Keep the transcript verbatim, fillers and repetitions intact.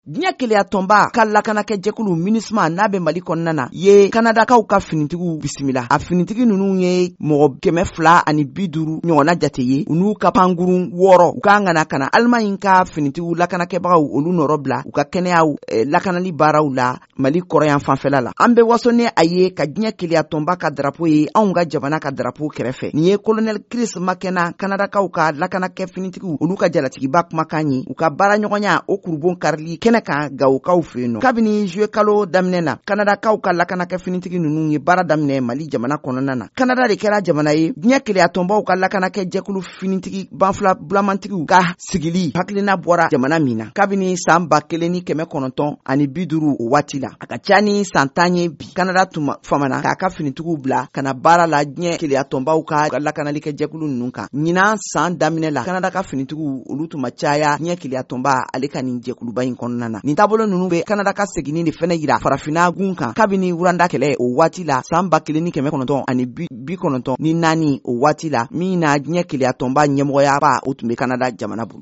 Diɲɛ keleya tɔnba ka lakana kɛ jɛkulu minisma n'a bɛ Mali kɔnɔna na ye Kanadakaw ka finitigiw bisimila. A finitigi ninnu ye mɔgɔ kɛmɛ fila ani bi duuru ɲɔgɔnna jate ye. U n'u ka pangurun wɔɔrɔ. U ka ngana kana Allemagne ka finitigiw lakanakɛbagaw olu nɔrɔ bila u ka kɛnɛyaw eh, lakanali baaraw la Mali kɔrɔyan fanfɛla la. An bɛ waso ne a ye ka diɲɛ keleya tɔnba ka drapeau ye anw ka jamana ka drapeau kɛrɛfɛ. Nin ye colonel Chris Makena Kanadakaw ka lakanakɛ finitigiw olu ka jalatigiba kumakan ye. U ka baara ɲɔgɔnya o kurubon karili kɛnɛ kan Gawokaw fɛ yen nɔ. Kabini juillet kalo daminɛ na Kanadakaw ka lakanakɛ finitigi ninnu ye baara daminɛ Mali jamana kɔnɔna na. Kanada de kɛra jamana ye diɲɛ keleya tɔnbaw ka lakanakɛ jɛkulu finitigi banfula bulamantigiw ka sigili hakilina bɔra jamana min na. Kabini san ba kelen ni kɛmɛ kɔnɔntɔn ani bi duuru o waati la. A ka ca ni san tan ye bi. Kanada tuma famana k'a ka finitigiw bila kana baara la diɲɛ keleya tɔnbaw ka lakanalikɛ jɛkulu ninnu kan. Ɲinan san daminɛ la Kanada ka finitigiw olu tuma caya diɲɛ keleya tɔnba ale ka nin jɛkuluba in kɔnɔna na. Nin taabolo ninnu bɛ Kanada ka seginin de fɛnɛ yira farafina gun kan kabini Uranda kɛlɛ o waati la san ba kelen ni kɛmɛ kɔnɔntɔn ani bi kɔnɔntɔn ni naani o waati la min na diɲɛ keleya tɔnba ɲɛmɔgɔyaba o tun bɛ Kanada jamana bolo.